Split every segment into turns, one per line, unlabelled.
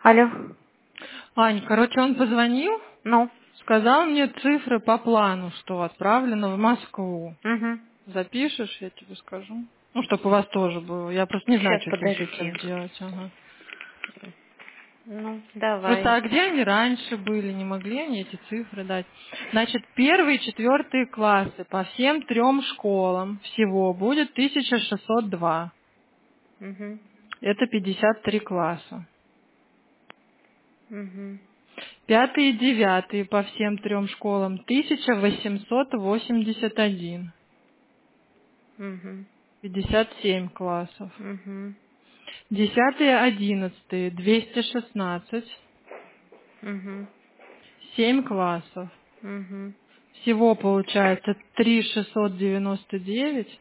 Алло.
Ань, короче, он позвонил,
Ну.
сказал мне цифры по плану, что отправлено в Москву.
Угу.
Запишешь, я тебе скажу. Ну, чтобы у вас тоже было. Я просто не знаю,
Сейчас,
что с
подожди.
этим делать. Ага.
Ну,
Просто,
давай.
а где они раньше были? Не могли они эти цифры дать? Значит, 1-4 классы по всем 3 школам всего будет 1602.
Угу.
Это 53 класса.
Угу.
5-9 по всем 3 школам 1881.
Угу.
57 классов.
Угу.
10-11 216.
Угу.
7 классов.
Угу.
Всего получается 3699.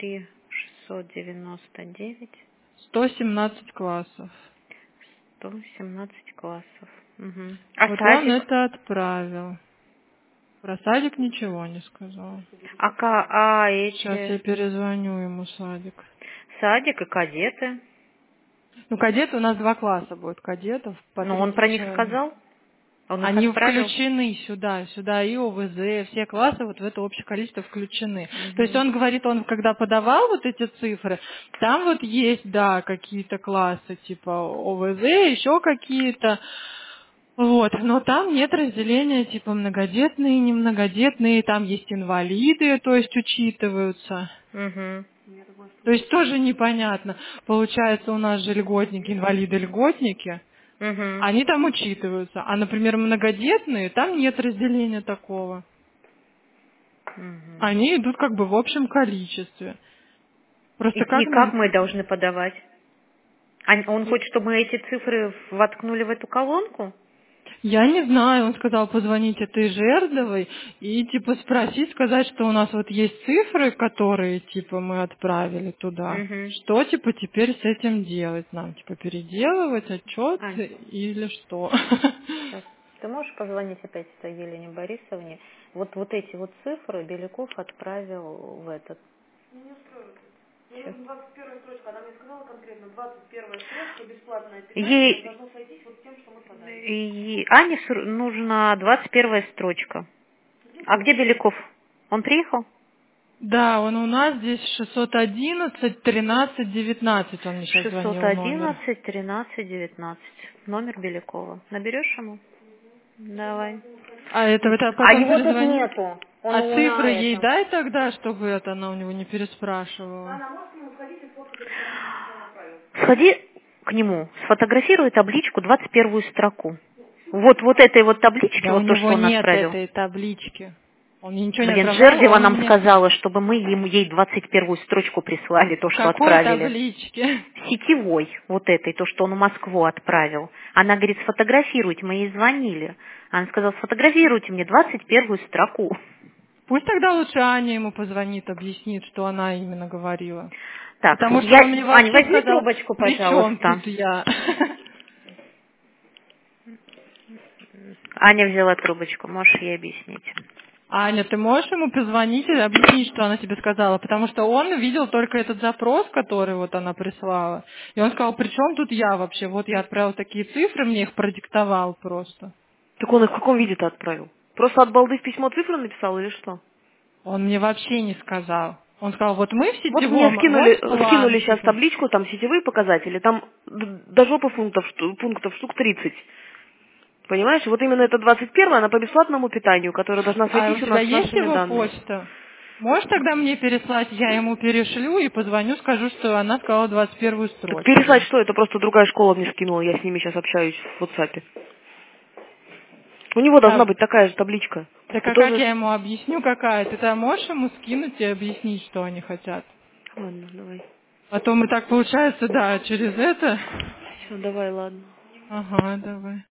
3699.
117 классов.
117 классов. Угу. А
Вот он
садик?
это отправил. Про садик ничего не сказал.
А
Сейчас я
эти...
перезвоню ему, садик.
Садик и кадеты.
Ну, кадеты у нас 2 класса будет кадетов, по
Ну, он
30
про них
человек.
сказал? Он их
Они
отправил?
включены сюда и ОВЗ, все классы вот в это общее количество включены. То есть
Угу.
он говорит, он когда подавал вот эти цифры, там вот есть, да, какие-то классы типа ОВЗ, еще какие-то, вот, но там нет разделения типа многодетные, немногодетные, там есть инвалиды, то есть учитываются.
Угу.
То есть тоже непонятно. Получается, у нас же льготники, инвалиды, льготники,
Угу.
они там учитываются. А, например, многодетные, там нет разделения такого.
Угу.
Они идут как бы в общем количестве. Просто как
И как
нам...
мы должны подавать? Он хочет, чтобы мы эти цифры воткнули в эту колонку?
Я не знаю, он сказал позвонить этой Жердовой и типа спросить, сказать, что у нас вот есть цифры, которые типа мы отправили туда.
Угу.
Что типа теперь с этим делать? Нам типа переделывать отчет
Ань,
или что?
сейчас. Ты можешь позвонить опять Елене Борисовне? Вот эти вот цифры Беляков отправил в этот.
Не устроит. Мне
Сейчас.
нужна 21 строчка. Она мне сказала конкретно 21 строчка, бесплатное питание,
Ей
должно сойтись вот с тем, что мы подали.
Ане нужна 21 строчка. А где Беляков? Он приехал?
Да, он у нас здесь 611 13 19, он мне сейчас звонил номер.
611 13 19. Номер Белякова. Наберешь ему? Давай.
А это
А
потом
его тут
перезвонить?
нету.
А
Он на
цифры ей
этом.
дай тогда, чтобы это она у него не переспрашивала.
Она может ему сходить и сфоткать документы, что он отправил?
Сходи к нему, сфотографируй табличку 21 строку. Вот этой вот таблички,
Да у
вот то,
него
что он
нет
отправил.
этой таблички. Он мне ничего не
Блин,
отправлял,
Жердева
он
нам
мне...
сказала, чтобы мы ей 21 строчку прислали, то, что
Какой
отправили.
таблички?
Сетевой, вот этой, то, что он в Москву отправил. Она говорит, сфотографируйте, мы ей звонили. Она сказала, сфотографируйте мне 21 строку.
Пусть тогда лучше Аня ему позвонит, объяснит, что она именно говорила.
Так,
Потому что он мне
Ань,
вообще
возьми
сказал,
трубочку,
при чем
пожалуйста.
тут я?
Аня взяла трубочку, можешь ей объяснить.
Аня, ты можешь ему позвонить и объяснить, что она тебе сказала? Потому что он видел только этот запрос, который вот она прислала. И он сказал, при чем тут я вообще? Вот я отправил такие цифры, мне их продиктовал просто.
Так он их в каком виде-то отправил? Просто от балды в письмо цифры написал или что?
Он мне вообще не сказал. Он сказал, вот мы в
Вот мне
сетевом, вот план,
скинули сейчас
типа.
табличку, там сетевые показатели, там до жопы пунктов штук 30. Понимаешь, вот именно это 21 она по бесплатному питанию, которая должна
А у
сойтись у
тебя
нас с
есть
нашими
его
данными.
почта? Можешь тогда мне переслать, я ему перешлю и позвоню, скажу, что она сказала 21
Так
строчку.
переслать что? Это просто другая школа мне скинула, я с ними сейчас общаюсь в WhatsApp. У него должна
Так,
быть такая же табличка.
так
Ты
а как
тоже...
я ему объясню, какая? Ты там можешь ему скинуть и объяснить, что они хотят?
Ладно, давай.
А то мы так, получается, да, через это.
Все, давай, ладно.
Ага, давай.